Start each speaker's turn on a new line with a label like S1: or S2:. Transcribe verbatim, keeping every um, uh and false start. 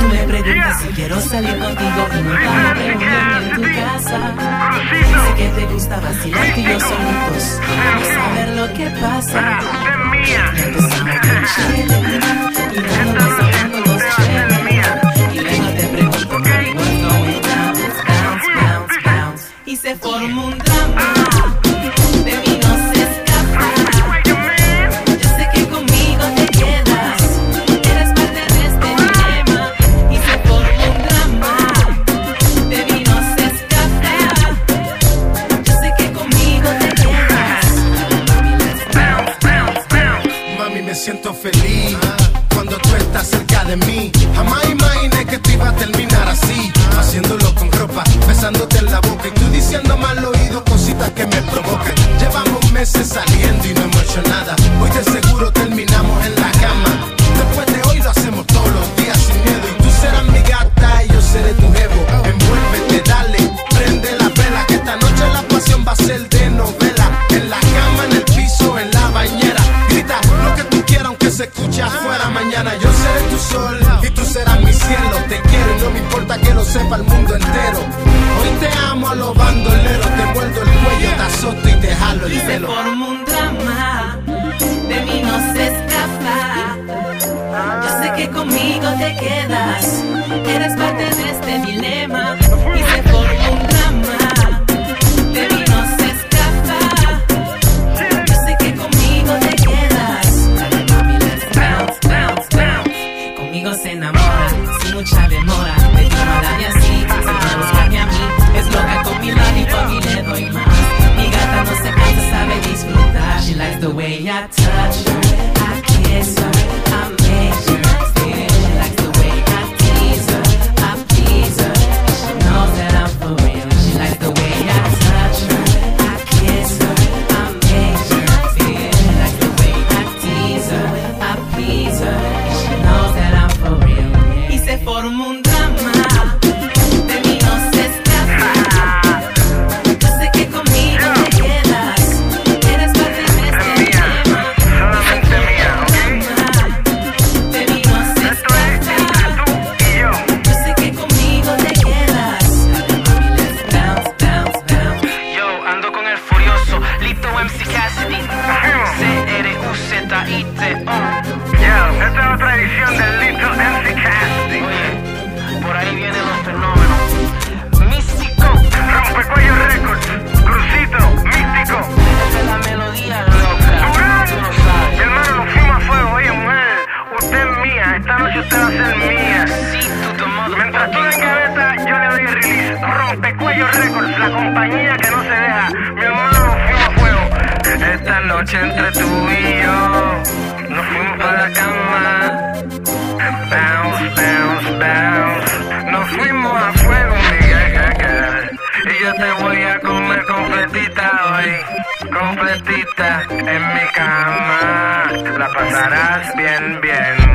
S1: me preguntas si quiero salir contigo y nos vamos a reunir en tu casa. Sé que te gusta vacilar tú y yo solitos. Vamos a ver lo que pasa. Empezamos con chile y luego pasamos los chéveres. Y luego te pregunto, mami, what's going down? Bounce, bounce, bounce. Y se forma un drama. De mí no se escapa. Yo sé que conmigo te quedas. Eres parte de este dilema. Y se forma un drama. De mí no se escapa. Yo sé que conmigo te quedas. Mami, let's bounce, bounce, bounce.
S2: Mami, me siento feliz cuando tú estás cerca de mí. Jamás imaginé que tú ibas a terminar así, haciéndolo con ropa, besándote en la boca y tú diciéndome al oído cositas que me provocan. Llevamos meses saliendo y no hemos hecho nada. Hoy de seguro terminamos en la cama. Después de hoy lo hacemos todos los días sin miedo. Y tú serás mi gata y yo seré tu jevo. Envuélvete, dale, prende la vela, que esta noche la pasión va a ser de novela. En la cama, en el piso, en la bañera. Grita lo que tú quieras aunque se escuche afuera. Mañana yo seré tu sol y tú serás mi cielo. Te quiero y no me importa que lo sepa el mundo entero. Hoy te amo a los bandoleros. Te muerdo el cuello, te azoto y te jalo el
S1: Y se
S2: pelo.
S1: forma un drama. De mí no se escapa. Yo sé que conmigo te quedas. Eres parte de este dilema. Y se forma un drama. De mí no se escapa. Yo sé que conmigo te quedas. Mami, let's bounce, bounce, bounce. Conmigo se enamora sin mucha demora. Me llama dame así, se va a buscarme a mí. Es loca con mi lollipop y le doy más. Mi gata no se cansa, sabe disfrutar. She likes the way I touch her, I kiss her, I make her feel. She likes the way I tease her, I please her. She knows that I'm for real. She likes the way I touch her, I kiss her, I make her feel. She likes the way I tease her, I please her. She knows that I'm for real. Yeah. Y se forma un drama. De mí no se escapa. Yo sé que conmigo te quedas. Eres parte de este dilema. Y se forma un drama. De mí no se escapa. Yo sé que conmigo te quedas. Mami, let's bounce, bounce, bounce.
S3: Yo ando con el furioso, Lito M C Cassidy, C R U Z I T O.
S4: Yo, esta es otra edición del Lito M C Cassidy.
S3: Oye, por ahí vienen los fenómenos. Místico,
S4: Rompecuello Records, Crucito, Místico.
S3: esa es la melodía loca.
S4: Durán.
S3: Tú lo sabes.
S4: Mi hermano, nos fuimos a fuego. Oye, mujer, usted es mía. Esta noche usted va a ser mía.
S3: Sí, tú te
S4: Mientras tú en gaveta, yo le doy el release. Rompecuello Records, la compañía que no se deja. Mi hermano, nos fuimos a fuego. Esta noche entre tú y yo, nos fuimos para la cama. Bounce, bounce, bounce. Nos fuimos a fuego, mi gaga. Y yo te voy a comer completita hoy. Completita en mi cama. La pasarás bien, bien.